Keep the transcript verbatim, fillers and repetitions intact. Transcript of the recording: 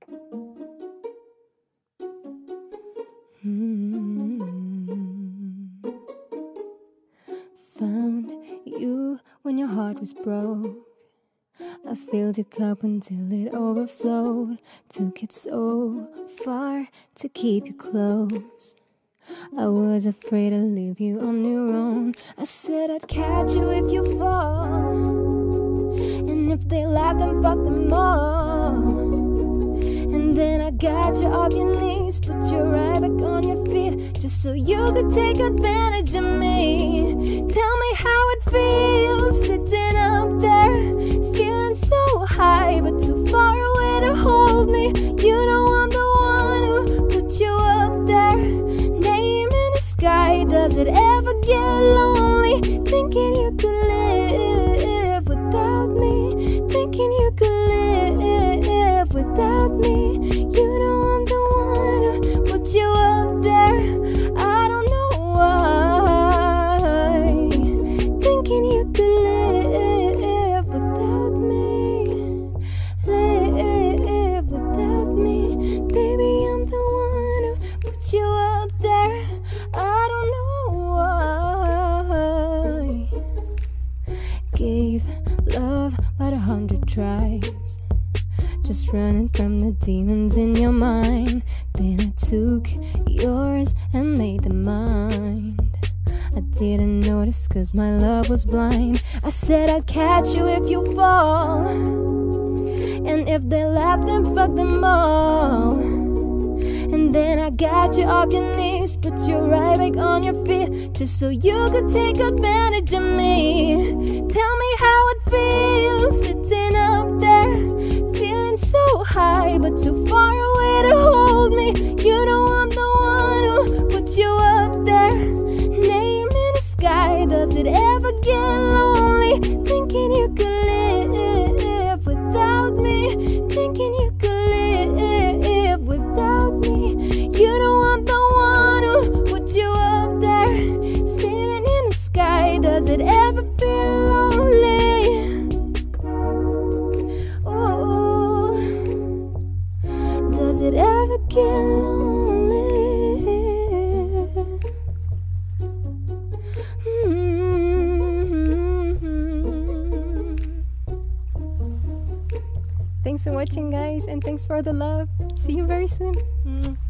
Mm. Found you when your heart was broke. I filled your cup until it overflowed. Took it so far to keep you close. I was afraid to leave you on your own. I said I'd catch you if you fall, and if they laugh, then fuck them all. And then I got you off your knees, put you right back on your feet, just so you could take advantage of me. Tell me how it feels sitting up there, feeling so high but too far away to hold me. You know I'm the one who put you up there, name in the sky. Does it ever get lonely thinking you could live without me, thinking you could live without me? You know I'm the one who put you up there. I don't know why, thinking you could live without me, live without me. Baby, I'm the one who put you up there. I don't know why. Gave love about a hundred tries, just running from the demons in your mind. Then I took yours and made them mine. I didn't notice cause my love was blind. I said I'd catch you if you fall, and if they laugh, then fuck them all. And then I got you off your knees, put you right back on your feet, just so you could take advantage of me. Tell me how it feels sitting up there, feeling so high but too far away to hold me. You know I'm the one who put you up there, name in the sky. Does it ever get lonely thinking you could live without me, thinking you could live without me? You know I'm the one who put you up there, sitting in the sky. Does it ever feel lonely? Ooh, does it ever get lonely? Mm-hmm. Thanks for watching, guys, and thanks for the love. See you very soon.